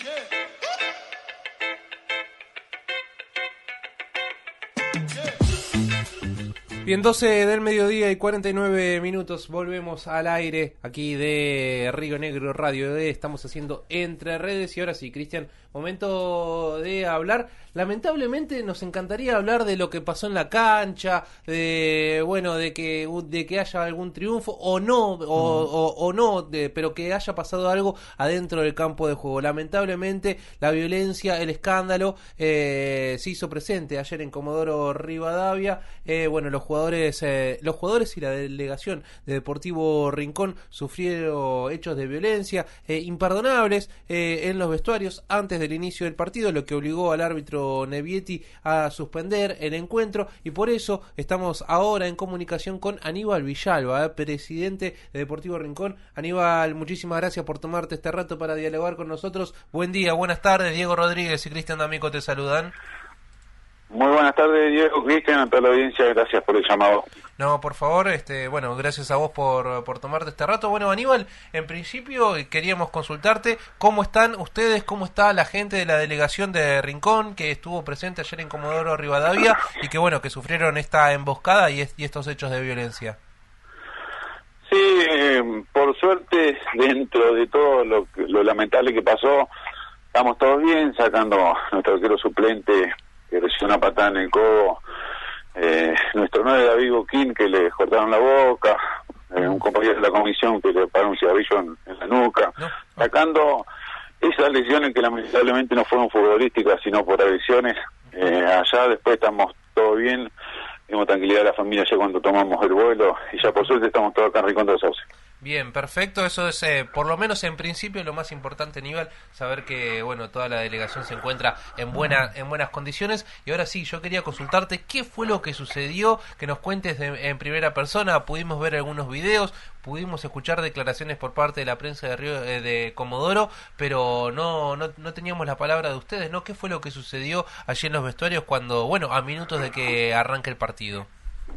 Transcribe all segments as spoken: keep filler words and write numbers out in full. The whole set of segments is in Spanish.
Bien, doce del mediodía y cuarenta y nueve minutos, volvemos al aire aquí de Río Negro Radio D, estamos haciendo Entre Redes y ahora sí, Cristian, momento de hablar. Lamentablemente nos encantaría hablar de lo que pasó en la cancha, de bueno, de que de que haya algún triunfo o no, o, uh-huh. o, o no, de, pero que haya pasado algo adentro del campo de juego. Lamentablemente la violencia, el escándalo eh, se hizo presente ayer en Comodoro Rivadavia. Eh, bueno, los jugadores, eh, los jugadores y la delegación de Deportivo Rincón sufrieron hechos de violencia eh, imperdonables eh, en los vestuarios antes del inicio del partido, lo que obligó al árbitro Nevietti a suspender el encuentro y por eso estamos ahora en comunicación con Aníbal Villalba, eh, presidente de Deportivo Rincón. Aníbal, muchísimas gracias por tomarte este rato para dialogar con nosotros. Buen día, buenas tardes. Diego Rodríguez y Cristian D'Amico te saludan. Muy buenas tardes, Diego, Cristian, a toda la audiencia, gracias por el llamado. No, por favor, este, bueno, gracias a vos por, por tomarte este rato. Bueno, Aníbal, en principio queríamos consultarte cómo están ustedes, cómo está la gente de la delegación de Rincón que estuvo presente ayer en Comodoro Rivadavia y que, bueno, que sufrieron esta emboscada y, es, y estos hechos de violencia. Sí, eh, por suerte, dentro de todo lo, lo lamentable que pasó, estamos todos bien, sacando a nuestro arquero suplente que recibió una patada en el codo, eh, nuestro nueve David Boquín que le cortaron la boca, eh, un compañero de la comisión que le paró un cigarrillo en, en la nuca, no, no. sacando esas lesiones que lamentablemente no fueron futbolísticas sino por agresiones. Eh, allá después estamos todo bien, tenemos tranquilidad de la familia ya cuando tomamos el vuelo y ya por suerte estamos todos acá en Rincón de los Sauces. Bien, perfecto, eso es eh, por lo menos en principio lo más importante, Aníbal, saber que bueno, toda la delegación se encuentra en buena en buenas condiciones. Y ahora sí, yo quería consultarte qué fue lo que sucedió, que nos cuentes de, en primera persona. Pudimos ver algunos videos, pudimos escuchar declaraciones por parte de la prensa de Río eh, de Comodoro, pero no, no no teníamos la palabra de ustedes, ¿no? ¿Qué fue lo que sucedió allí en los vestuarios cuando, bueno, a minutos de que arranque el partido?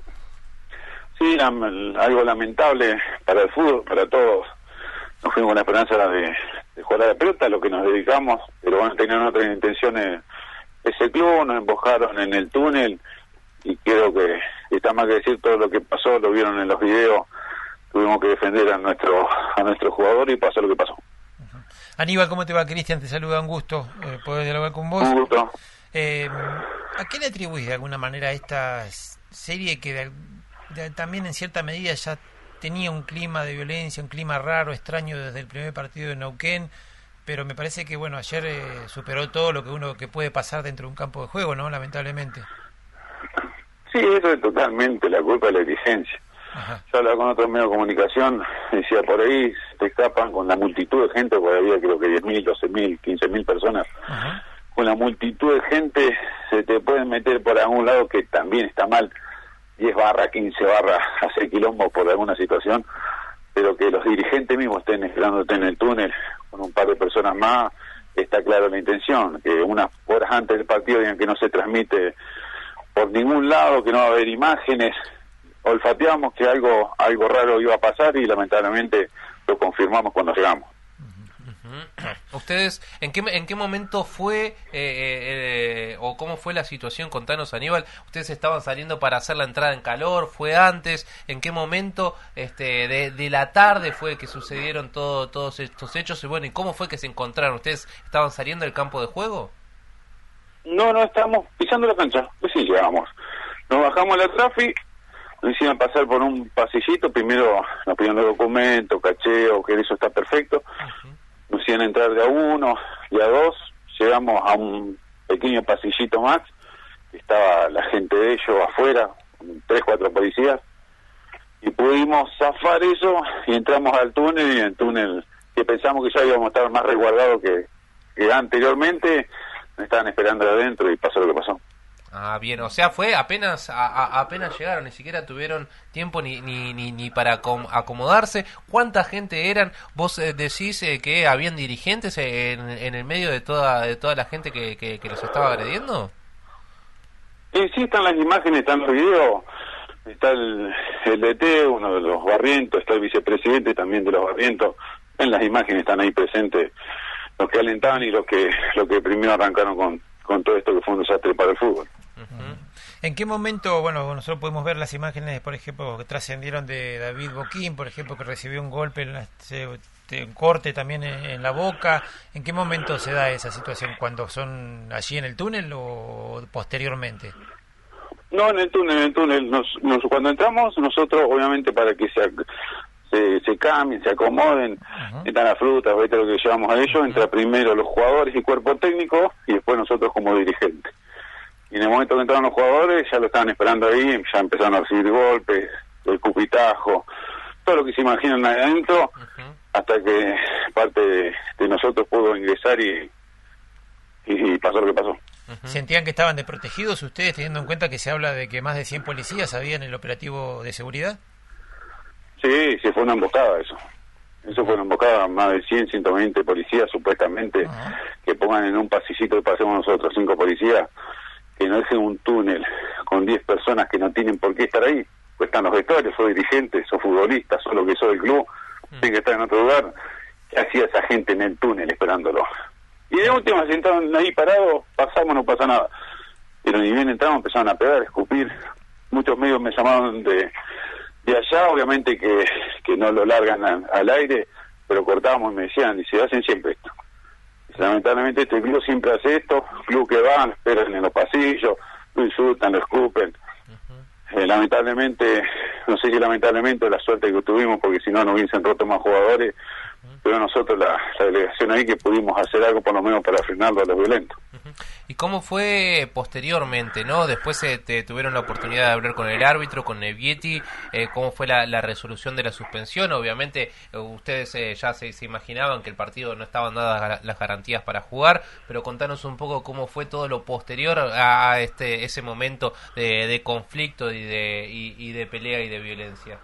Sí, algo lamentable para el fútbol, para todos. Nos fuimos con la esperanza de, de jugar a la pelota, a lo que nos dedicamos, pero bueno, tenían otras intenciones ese club, nos emboscaron en el túnel y creo que está más que decir todo lo que pasó, lo vieron en los videos, tuvimos que defender a nuestro a nuestro jugador y pasó lo que pasó. Uh-huh. Aníbal, ¿cómo te va? Cristian, te saluda, un gusto eh, poder dialogar con vos. Un gusto. Eh, ¿A qué le atribuís de alguna manera a esta serie que de, de, también en cierta medida ya tenía un clima de violencia, un clima raro, extraño desde el primer partido de Neuquén, pero me parece que bueno, ayer eh, superó todo lo que uno que puede pasar dentro de un campo de juego, ¿no? Lamentablemente. Sí, eso es totalmente la culpa de la dirigencia. Ajá. Yo hablaba con otros medios de comunicación, decía, por ahí te escapan con la multitud de gente, porque había creo que diez mil, doce mil, quince mil personas. Ajá. Con la multitud de gente se te pueden meter por algún lado que también está mal, diez barras, quince barras, hacer quilombo por alguna situación, pero que los dirigentes mismos estén esperándote en el túnel con un par de personas más, está claro la intención, que unas horas antes del partido digan que no se transmite por ningún lado, que no va a haber imágenes, olfateamos que algo algo raro iba a pasar y lamentablemente lo confirmamos cuando llegamos. ¿Ustedes en qué en qué momento fue eh, eh, o cómo fue la situación? Contanos, Aníbal. ¿Ustedes estaban saliendo para hacer la entrada en calor? ¿Fue antes? ¿En qué momento este de, de la tarde fue que sucedieron todo, todos estos hechos? Y bueno, ¿y cómo fue que se encontraron? ¿Ustedes estaban saliendo del campo de juego? No, no, estábamos pisando la cancha. Pues sí, llegamos. Nos bajamos a la trafi, nos hicieron pasar por un pasillito. Primero nos pidieron los documentos, cacheo, que eso está perfecto. Uh-huh. Nos hicieron entrar de a uno y a dos. Llegamos a un pequeño pasillito más. Estaba la gente de ellos afuera, tres, cuatro policías. Y pudimos zafar eso y entramos al túnel. Y en el túnel, que pensamos que ya íbamos a estar más resguardados que, que anteriormente, nos estaban esperando adentro y pasó lo que pasó. Ah, bien, o sea, fue apenas a, a, apenas llegaron, ni siquiera tuvieron tiempo ni ni ni, ni para com- acomodarse. ¿Cuánta gente eran? Vos eh, decís eh, que habían dirigentes en, en el medio de toda de toda la gente que, que, que los estaba agrediendo. Sí, sí, están las imágenes, están los videos. Está el, el D T, uno de los Barrientos, está el vicepresidente también de los Barrientos. En las imágenes están ahí presentes los que alentaban y los que los que primero arrancaron con, con todo esto que fue un desastre para el fútbol. Uh-huh. ¿En qué momento, bueno, nosotros podemos ver las imágenes, por ejemplo, que trascendieron de David Boquín, por ejemplo, que recibió un golpe, en la, se, un corte también en, en la boca? ¿En qué momento se da esa situación? ¿Cuando son allí en el túnel o posteriormente? No, en el túnel, en el túnel. Nos, nos, cuando entramos, nosotros, obviamente, para que se, se, se cambien, se acomoden, uh-huh. están las frutas, ¿viste? Lo que llevamos a ellos, uh-huh. entra primero los jugadores y cuerpo técnico, y después nosotros como dirigentes. Y en el momento que entraron los jugadores, ya lo estaban esperando ahí, ya empezaron a recibir golpes, el cupitajo, todo lo que se imaginan ahí adentro, uh-huh. hasta que parte de, de nosotros pudo ingresar y, y, y pasó lo que pasó. Uh-huh. ¿Sentían que estaban desprotegidos ustedes, teniendo en cuenta que se habla de que más de cien policías había en el operativo de seguridad? Sí, sí, fue una emboscada eso. Eso fue una emboscada, más de cien, ciento veinte policías supuestamente, uh-huh. que pongan en un pasillito que pasemos nosotros, cinco policías, que no dejen un túnel con diez personas que no tienen por qué estar ahí, pues están los gestores, sos dirigentes, sos futbolistas, sos lo que sos del club, uh-huh. tienen que estar en otro lugar. ¿Qué hacía esa gente en el túnel esperándolo? Y de última se sentaron ahí parados, pasamos, no pasa nada. Pero ni bien entramos, empezaron a pegar, a escupir. Muchos medios me llamaron de, de allá, obviamente que, que no lo largan a, al aire, pero cortábamos y me decían, y se hacen siempre esto. Lamentablemente este club siempre hace esto, club que van, esperan en los pasillos, lo insultan, lo escupen. Uh-huh. Eh, lamentablemente, no sé si lamentablemente la suerte que tuvimos, porque si no no hubiesen roto más jugadores, uh-huh. pero nosotros la, la delegación ahí que pudimos hacer algo por lo menos para frenarlo a los violentos. Uh-huh. ¿Y cómo fue posteriormente, no? Después eh, te tuvieron la oportunidad de hablar con el árbitro, con Nevietti, eh, ¿cómo fue la, la resolución de la suspensión? Obviamente eh, ustedes eh, ya se, se imaginaban que el partido no estaban dadas las garantías para jugar, pero contanos un poco cómo fue todo lo posterior a este ese momento de, de conflicto y de, y, y de pelea y de violencia.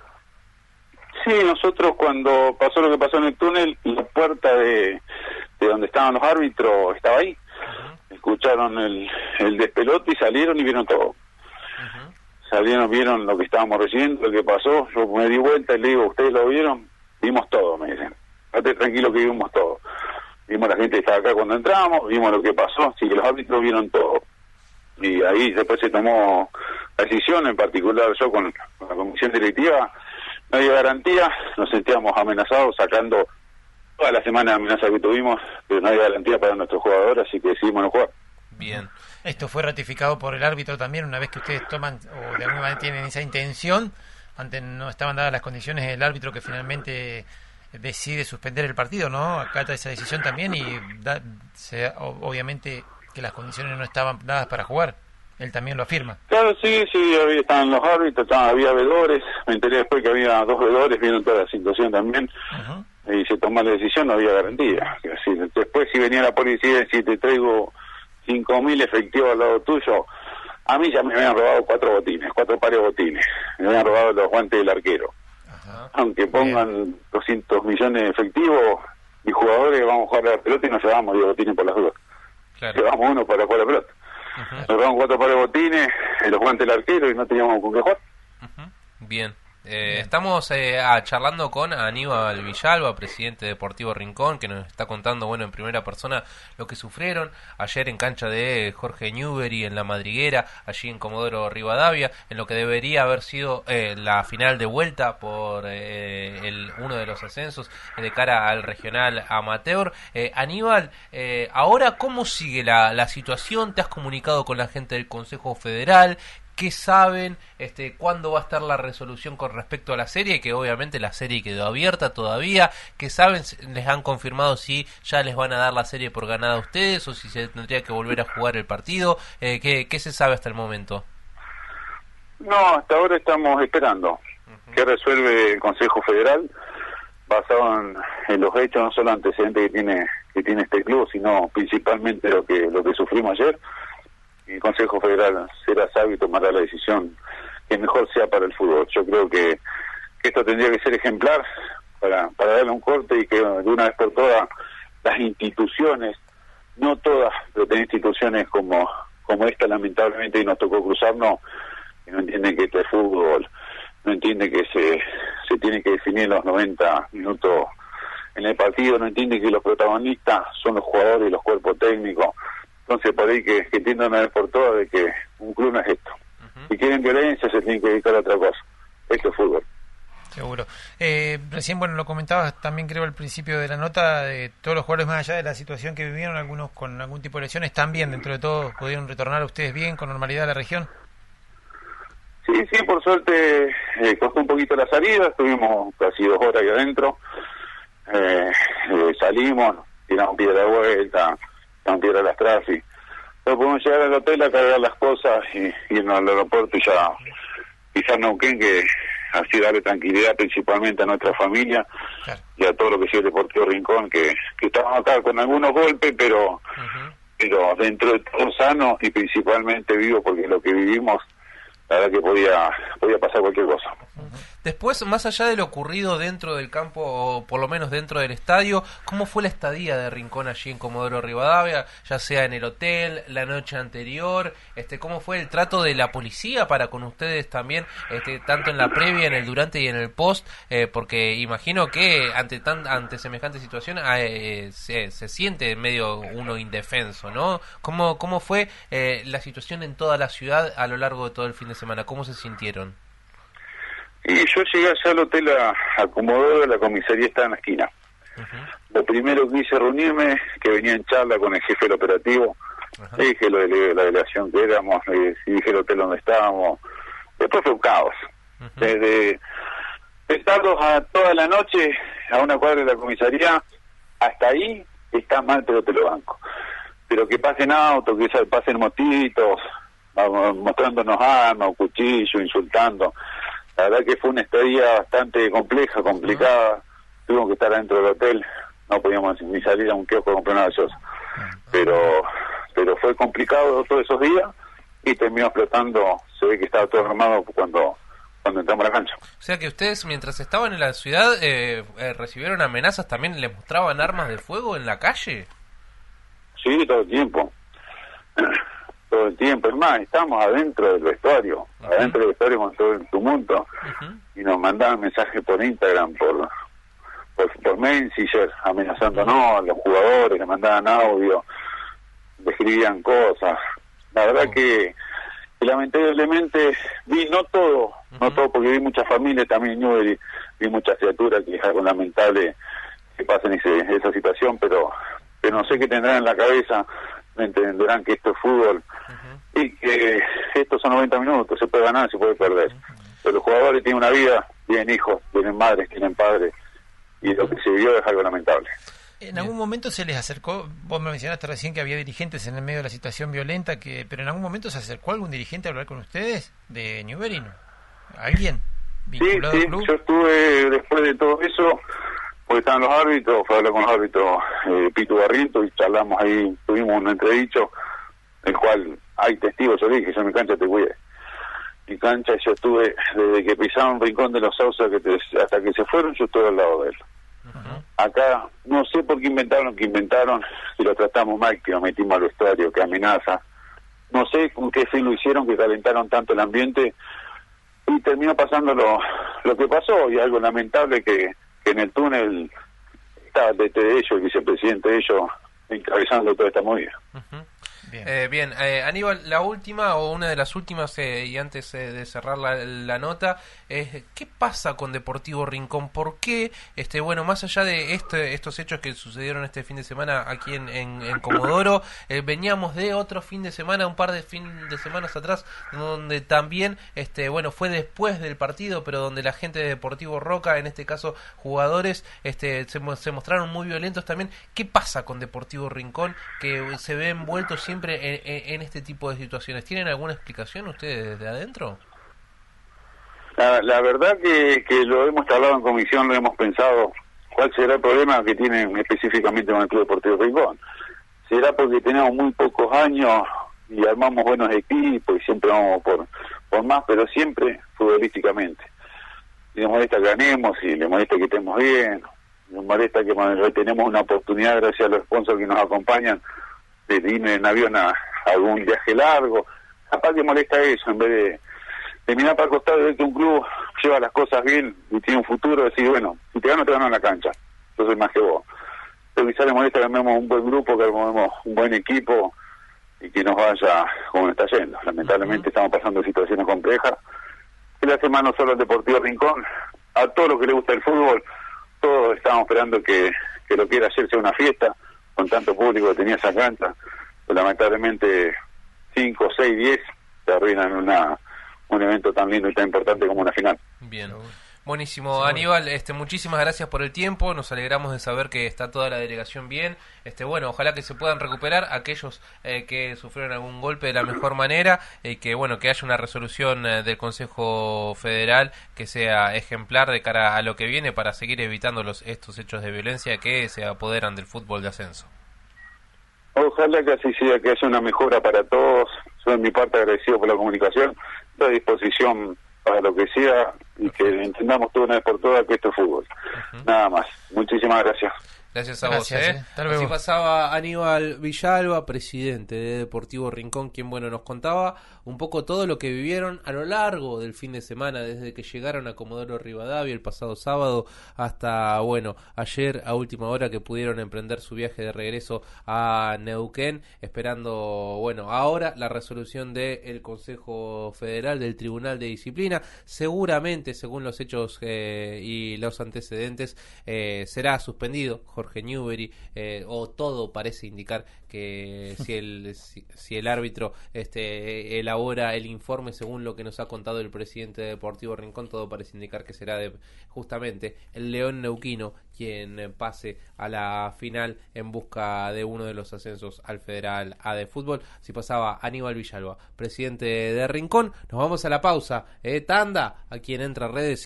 Sí, nosotros cuando pasó lo que pasó en el túnel, la puerta de, de donde estaban los árbitros estaba ahí. Uh-huh. Escucharon el, el despelote y salieron y vieron todo. Uh-huh. Salieron, vieron lo que estábamos recibiendo, lo que pasó. Yo me di vuelta y le digo, ¿ustedes lo vieron? Vimos todo, me dicen. Estate tranquilo que vimos todo. Vimos la gente que estaba acá cuando entramos, vimos lo que pasó, así que los árbitros vieron todo. Y ahí después se tomó la decisión, en particular yo con, con la comisión directiva, no había garantía, nos sentíamos amenazados sacando toda la semana de amenaza que tuvimos, pero no había garantía para nuestros jugadores, así que decidimos no jugar. Bien. Esto fue ratificado por el árbitro también, una vez que ustedes toman, o de alguna manera tienen esa intención, antes no estaban dadas las condiciones, el árbitro que finalmente decide suspender el partido, ¿no? Acata esa decisión también y da, se, obviamente que las condiciones no estaban dadas para jugar. Él también lo afirma. Claro, sí, sí, había, estaban los árbitros, estaban, había vedores, me enteré después que había dos vedores, vieron toda la situación también, uh-huh. y se tomó la decisión, no había garantía. Así, después si venía la policía y decía, te traigo cinco mil efectivos al lado tuyo, a mí ya me habían robado cuatro botines, cuatro pares de botines, me habían robado los guantes del arquero. Uh-huh. Aunque pongan bien. doscientos millones de efectivos y jugadores, vamos a jugar a la pelota y nos llevamos diez botines por las dudas. Claro. Llevamos uno para jugar a la pelota. Uh-huh. Nos robamos cuatro pares de botines, los guantes del arquero y no teníamos con qué jugar. Uh-huh. Bien. Eh, estamos eh, ah, charlando con Aníbal Villalba, presidente de Deportivo Rincón, que nos está contando, bueno, en primera persona lo que sufrieron ayer en cancha de Jorge Newbery en La Madriguera, allí en Comodoro Rivadavia, en lo que debería haber sido eh, la final de vuelta por eh, el uno de los ascensos eh, de cara al regional amateur. Eh, Aníbal, eh, ahora, ¿cómo sigue la, la situación? ¿Te has comunicado con la gente del Consejo Federal? ¿Qué saben? Este, ¿Cuándo va a estar la resolución con respecto a la serie? Que obviamente la serie quedó abierta todavía. ¿Qué saben? ¿Les han confirmado si ya les van a dar la serie por ganada a ustedes o si se tendría que volver a jugar el partido? Eh, ¿qué, ¿Qué se sabe hasta el momento? No, hasta ahora estamos esperando. Uh-huh. ¿Qué resuelve el Consejo Federal? Basado en, en los hechos, no solo antecedentes que tiene que tiene este club, sino principalmente lo que lo que sufrimos ayer. El Consejo Federal será sabio y tomará la decisión que mejor sea para el fútbol. Yo creo que, que esto tendría que ser ejemplar para, para darle un corte y que de una vez por todas las instituciones, no todas, pero hay instituciones como, como esta lamentablemente y nos tocó cruzarnos, que no entienden que este es fútbol, no entienden que se, se tiene que definir los noventa minutos en el partido, no entienden que los protagonistas son los jugadores y los cuerpos técnicos. Entonces por ahí que, que entiendan una vez por todas de que un club no es esto. Uh-huh. Si quieren violencia se tienen que dedicar a otra cosa. Esto es fútbol. Seguro. Eh, recién, bueno, lo comentabas también creo al principio de la nota, de todos los jugadores más allá de la situación que vivieron, algunos con algún tipo de lesiones, también dentro de todo pudieron retornar ustedes bien, con normalidad a la región. Sí, sí, por suerte eh, costó un poquito la salida, estuvimos casi dos horas ahí adentro, eh, eh, salimos, tiramos piedra de vuelta, tiramos piedra a las trafis, pero pudimos llegar al hotel a cargar las cosas y, y irnos al aeropuerto y ya pisar Neuquén, que así darle tranquilidad principalmente a nuestra familia, claro, y a todo lo que sea el Deportivo Rincón, que, que estamos acá con algunos golpes, pero uh-huh. pero dentro de todo sano y principalmente vivo, porque lo que vivimos, la verdad que podía podía pasar cualquier cosa. Después, más allá de lo ocurrido dentro del campo, o por lo menos dentro del estadio, ¿cómo fue la estadía de Rincón allí en Comodoro Rivadavia? Ya sea en el hotel, la noche anterior, este, ¿cómo fue el trato de la policía para con ustedes también, este, tanto en la previa, en el durante y en el post? Eh, porque imagino que ante tan ante semejante situación eh, se, se siente medio uno indefenso, ¿no? ¿Cómo, cómo fue eh, la situación en toda la ciudad a lo largo de todo el fin de semana? ¿Cómo se sintieron? Y yo llegué allá al hotel a, a Comodoro, la comisaría está en la esquina. Uh-huh. Lo primero que hice reunirme, que venía en charla con el jefe del operativo, uh-huh. le dije lo de la delegación que éramos, le dije el hotel donde estábamos. Después fue un caos. Uh-huh. Desde estarlos a toda la noche a una cuadra de la comisaría, hasta ahí está mal, pero te lo banco. Pero que pasen autos, que pasen motitos, mostrándonos armas, cuchillos, insultando. La verdad que fue una estadía bastante compleja, complicada. Uh-huh. Tuvimos que estar dentro del hotel, no podíamos ni salir a un kiosco a comprar nada de gaseosa. Uh-huh. Pero, pero fue complicado todos esos días y terminó explotando. Se ve que estaba todo armado cuando, cuando entramos a la cancha. O sea que ustedes, mientras estaban en la ciudad, eh, eh, recibieron amenazas, ¿también les mostraban armas de fuego en la calle? Sí, todo el tiempo. todo el tiempo, es más, estamos adentro del vestuario, uh-huh. adentro del vestuario con todo el tumulto, uh-huh. y nos mandaban mensajes por Instagram, por por, por Messenger, amenazándonos, uh-huh. los jugadores, le mandaban audio, le escribían cosas. La verdad uh-huh. que, que lamentablemente vi, no todo, uh-huh. no todo, porque vi muchas familias también, yo vi, vi muchas criaturas que es algo lamentable que pasen ese, esa situación, pero, pero no sé qué tendrán en la cabeza, no entenderán que esto es fútbol, uh-huh. y que estos son noventa minutos, se puede ganar, se puede perder, uh-huh. pero los jugadores tienen una vida, tienen hijos, tienen madres, tienen padres, y lo que se vio es algo lamentable. ¿En algún momento se les acercó, vos me mencionaste recién que había dirigentes en el medio de la situación violenta, que pero en algún momento se acercó algún dirigente a hablar con ustedes de Newbery? ¿Alguien vinculado sí, sí, al club? Yo estuve después de todo eso, porque estaban los árbitros, fue a hablar con los árbitros eh, Pitu Barriento y charlamos ahí, tuvimos un entredicho, el cual hay testigos, yo dije, yo en mi cancha te cuide. Mi cancha yo estuve, desde que pisaron Rincón de los Sauces que te, hasta que se fueron, yo estuve al lado de él. Uh-huh. Acá, no sé por qué inventaron que inventaron, si lo tratamos mal, que nos metimos al vestuario, que amenaza. No sé con qué fin lo hicieron, que calentaron tanto el ambiente, y terminó pasando lo, lo que pasó, y algo lamentable que, que en el túnel estaba el D T de ellos, el vicepresidente de ellos, encabezando toda esta movida. Uh-huh. Bien, eh, bien. Eh, Aníbal, la última o una de las últimas, eh, y antes eh, de cerrar la, la nota, eh, ¿qué pasa con Deportivo Rincón? ¿Por qué, este, bueno, más allá de este, estos hechos que sucedieron este fin de semana aquí en, en, en Comodoro, eh, veníamos de otro fin de semana, un par de fin de semanas atrás, donde también, este, bueno, fue después del partido, pero donde la gente de Deportivo Roca, en este caso jugadores, este, se, se mostraron muy violentos también? ¿Qué pasa con Deportivo Rincón, que se ve envuelto siempre En, en, en este tipo de situaciones? ¿Tienen alguna explicación ustedes desde adentro? La, la verdad que, que lo hemos hablado en comisión, lo hemos pensado, ¿cuál será el problema que tienen específicamente con el Club Deportivo Rincón? ¿Será porque tenemos muy pocos años y armamos buenos equipos y siempre vamos por, por más, pero siempre futbolísticamente? Y le molesta que ganemos, y le molesta que estemos bien, nos molesta que hoy tenemos una oportunidad gracias a los sponsors que nos acompañan de irme en avión a, a algún viaje largo. Capaz que molesta eso, en vez de, de mirar para el costado y ver que un club lleva las cosas bien y tiene un futuro, decir, bueno, si te gano, te gano en la cancha. yo soy más que vos. Pero quizá le molesta que armemos un buen grupo, que armemos un buen equipo y que nos vaya como nos está yendo. Lamentablemente uh-huh. estamos pasando situaciones complejas. Y le hace mal no solo al Deportivo Rincón, a todo lo que le gusta el fútbol. Todos estamos esperando que, que lo que era ayer sea una fiesta, con tanto público que tenía esa cancha. Pero lamentablemente cinco, seis, diez se arruinan una, un evento tan lindo y tan importante como una final. Bien. Buenísimo, sí, Aníbal, este, muchísimas gracias por el tiempo, nos alegramos de saber que está toda la delegación bien, este, bueno, ojalá que se puedan recuperar aquellos eh, que sufrieron algún golpe de la mejor manera y que, bueno, que haya una resolución eh, del Consejo Federal que sea ejemplar de cara a lo que viene para seguir evitando los estos hechos de violencia que se apoderan del fútbol de ascenso. Ojalá que así sea, que haya una mejora para todos, soy de mi parte agradecido por la comunicación, estoy a disposición para lo que sea y que entendamos todo una vez por todas que esto es fútbol. Uh-huh. Nada más. Muchísimas gracias. Gracias a gracias, vos. ¿eh? Eh. Así pasaba Aníbal Villalba, presidente de Deportivo Rincón, quien bueno nos contaba un poco todo lo que vivieron a lo largo del fin de semana, desde que llegaron a Comodoro Rivadavia el pasado sábado hasta, bueno, ayer a última hora que pudieron emprender su viaje de regreso a Neuquén, esperando, bueno, ahora la resolución del Consejo Federal, del Tribunal de Disciplina. Seguramente, según los hechos eh, y los antecedentes, eh, será suspendido Jorge Newbery, eh, o todo parece indicar que si el si, si el árbitro este elabora el informe según lo que nos ha contado el presidente de Deportivo Rincón, todo parece indicar que será de, justamente el León Neuquino quien pase a la final en busca de uno de los ascensos al Federal A de Fútbol. Si pasaba Aníbal Villalba, presidente de Rincón. Nos vamos a la pausa, eh, tanda, aquí en Entre Redes.